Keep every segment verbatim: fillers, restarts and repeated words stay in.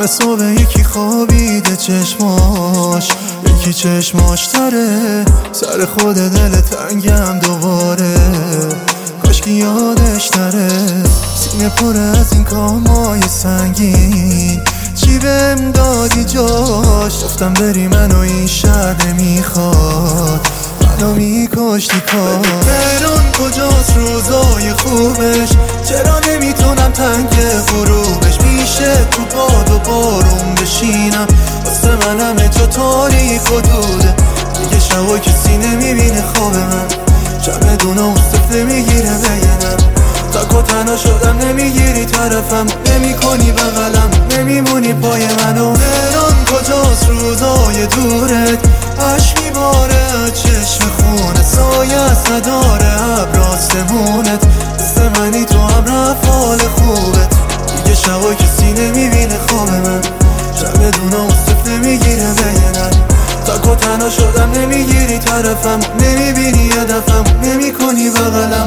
همه صبح یکی خوابیده چشماش، یکی چشماش تره، سر خود دل تنگم دوباره، کاشکی یادش نره. سینه پر از این کامای سنگین، چی بهم دادی جاش؟ گفتم بری منو این شهر نمیخواد، منو میکشتی کار. تهران کجاست روزای خوبش؟ چرا نمیتونم تنگ غروبش؟ میشه تو باد و بارون بشینم، واسه من همه جا تاریک و دوده. دیگه شبا کسی نمیبینه خواب من، چمدونا و سفته میگیره بگنم. تک و تنها شدم نمیگیری طرفم، نمی کنی بغلم، نمیمونی پای منو. تهران کجاست روزای دورت؟ عشق میباره چشم خونه، سایه نداره ابر آسمونت، مثل منی تو هم رفت حال خوبت. دیگه شبا کسی نمیبینه خواب من، چمدونا و سفته میگیره بگنم. تک و تنها شدم نمیگیری طرفم، نمیبینی هدفم، نمی کنی بغلم.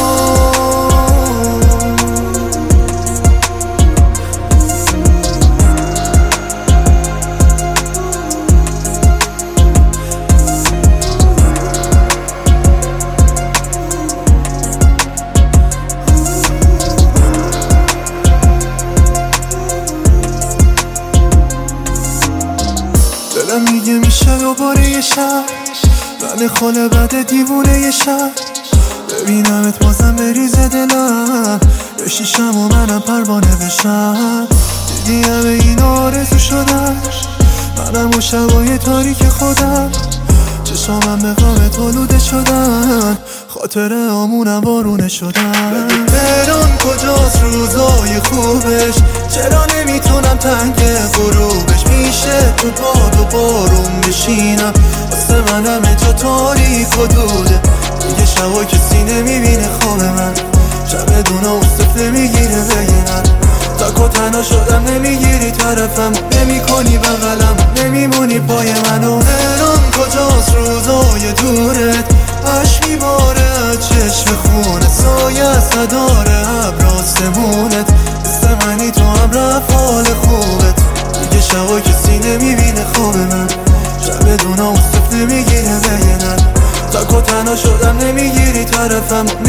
دلم میگه میشه دوباره یه شب، من خاله بد دیوونه یه شب، ببینمت بازم بریزه دلم، بشیشم و منم پروانه بشم. دیدی همه این آرزو شدن، منم و شبای تاریک خودم، چشامم به غمت آلوده شدن، خاطره آمونم بارونه شدن. تهران کجاست روزای خوبش؟ چرا نمیتونم تنگ غروبش؟ میشه تو باد و بارون بشینم، واسه من همه جا تاریک و دوده. دیگه شبا کسی نمیبینه خواب من، چمدونا و سفته میگیره بگنم. تک و تنها شدم نمیگیری طرفم، نمی کنی بغلم، نمیمونی پای منو. تهران کجاست روزای دورت؟ عشق میباره چشم خونه، سایه نداره ابر آسمونت، مثل منی تو هم رفت حال خوبت. دیگه شبا کسی نمیبینه خواب من، چمدونا و سفته میگیره بگنم. تک و تنها شدم نمیگیری طرفم،